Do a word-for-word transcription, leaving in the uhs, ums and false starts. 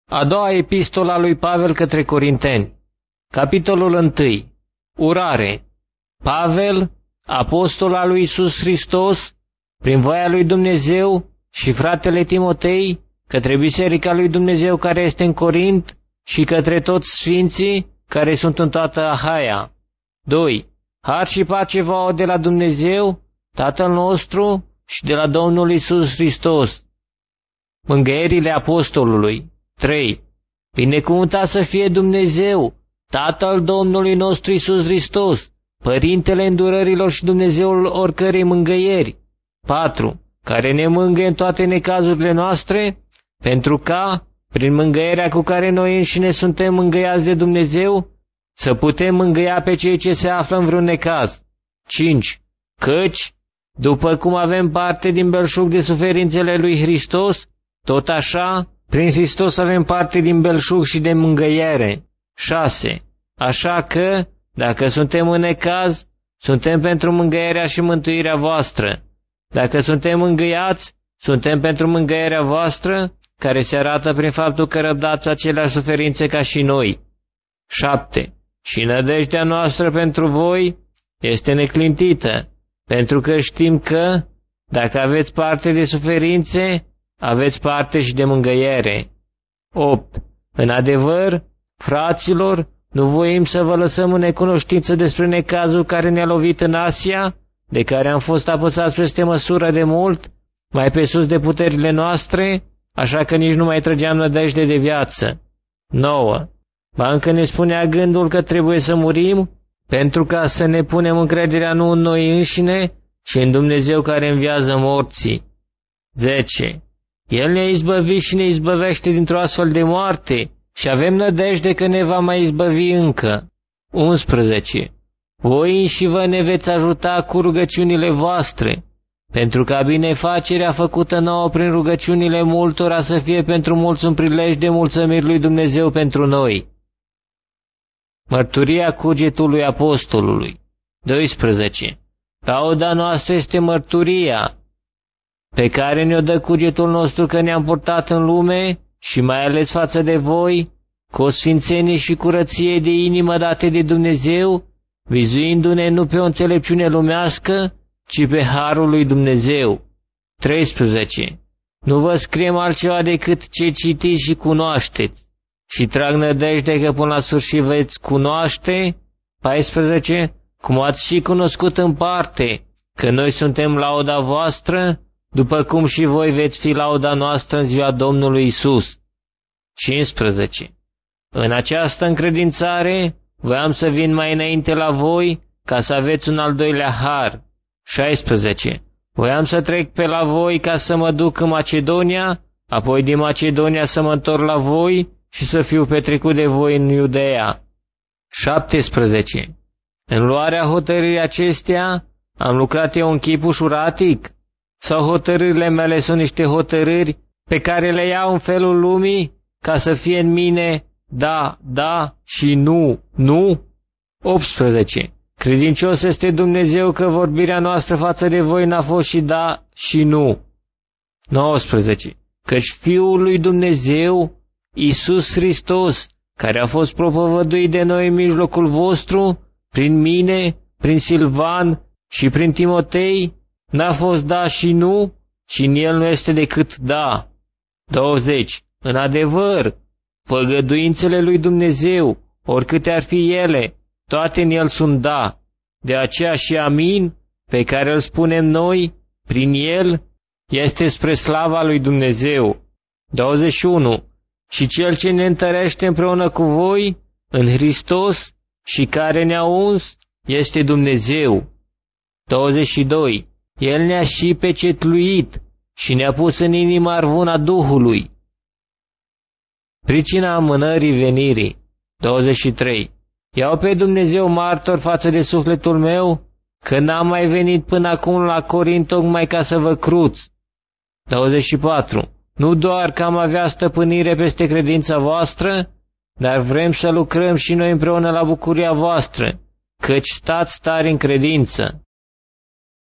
A doua epistola lui Pavel către Corinteni. Capitolul unu. Urare. Pavel, apostol al lui Iisus Hristos, prin voia lui Dumnezeu, și fratele Timotei, către biserica lui Dumnezeu care este în Corint și către toți sfinții care sunt în toată Ahaia. doi. Har și pace vouă de la Dumnezeu, Tatăl nostru, și de la Domnul Iisus Hristos. Mângâierile apostolului. trei. Binecuvântat să fie Dumnezeu, Tatăl Domnului nostru Iisus Hristos, Părintele îndurărilor și Dumnezeul oricărei mângâieri. patru. Care ne mângâie în toate necazurile noastre, pentru ca, prin mângâierea cu care noi înșine suntem mângâiați de Dumnezeu, să putem mângâia pe cei ce se află în vreun necaz. cinci. Căci, după cum avem parte din belșug de suferințele lui Hristos, tot așa, prin Hristos avem parte din belșug și de mângâiere. șase. Așa că, dacă suntem în necaz, suntem pentru mângâierea și mântuirea voastră. Dacă suntem mângâiați, suntem pentru mângâierea voastră, care se arată prin faptul că răbdați aceleași suferințe ca și noi. șapte. Și nădejdea noastră pentru voi este neclintită, pentru că știm că, dacă aveți parte de suferințe, aveți parte și de mângâiere. opt. În adevăr, fraților, nu voim să vă lăsăm în necunoștință despre necazul care ne-a lovit în Asia, de care am fost apăsați peste măsură de mult, mai pe sus de puterile noastre, așa că nici nu mai trăgeam nădejde de viață. nouă. Ba încă ne spunea gândul că trebuie să murim, pentru ca să ne punem încrederea nu în noi înșine, ci în Dumnezeu care înviază morții. zece. El ne-a izbăvit și ne izbăvește dintr-o astfel de moarte și avem nădejde că ne va mai izbăvi încă. unsprezece. Voi și vă ne veți ajuta cu rugăciunile voastre, pentru ca binefacerea făcută nouă prin rugăciunile multora să fie pentru mulți un prilej de mulțumiri lui Dumnezeu pentru noi. Mărturia cugetului apostolului. doisprezece. Lauda noastră este mărturia pe care ne-o dă cugetul nostru că ne-am purtat în lume și mai ales față de voi, cu o sfințenie și curăție de inimă date de Dumnezeu, vizuindu-ne nu pe o înțelepciune lumească, ci pe harul lui Dumnezeu. treisprezece. Nu vă scriem altceva decât ce citiți și cunoașteți, și trag nădejde că până la sfârșit veți cunoaște. paisprezece. Cum ați și cunoscut în parte, că noi suntem lauda voastră, după cum și voi veți fi lauda noastră în ziua Domnului Isus. cincisprezece. În această încredințare voiam să vin mai înainte la voi, ca să aveți un al doilea har. șaisprezece. Voiam să trec pe la voi ca să mă duc în Macedonia, apoi din Macedonia să mă întorc la voi și să fiu petrecut de voi în Iudeea. șaptesprezece. În luarea hotărârii acestea am lucrat eu în chip ușuratic? Sau hotărârile mele sunt niște hotărâri pe care le iau în felul lumii ca să fie în mine da, da și nu, nu? optsprezece. Credincios este Dumnezeu că vorbirea noastră față de voi n-a fost și da și nu. nouăsprezece. Căci Fiul lui Dumnezeu, Iisus Hristos, care a fost propovăduit de noi în mijlocul vostru, prin mine, prin Silvan și prin Timotei, n-a fost da și nu, ci în el nu este decât da. douăzeci. În adevăr, făgăduințele lui Dumnezeu, oricâte ar fi ele, toate în el sunt da. De aceea și amin, pe care îl spunem noi, prin el, este spre slava lui Dumnezeu. douăzeci și unu. Și cel ce ne întărește împreună cu voi, în Hristos, și care ne-a uns, este Dumnezeu. douăzeci și doi. El ne-a și pecetluit și ne-a pus în inima arvuna Duhului. Pricina amânării venirii. douăzeci și trei. Iau pe Dumnezeu martor față de sufletul meu, că n-am mai venit până acum la Corint tocmai ca să vă cruț. douăzeci și patru. Nu doar că am avea stăpânire peste credința voastră, dar vrem să lucrăm și noi împreună la bucuria voastră, căci stați tari în credință.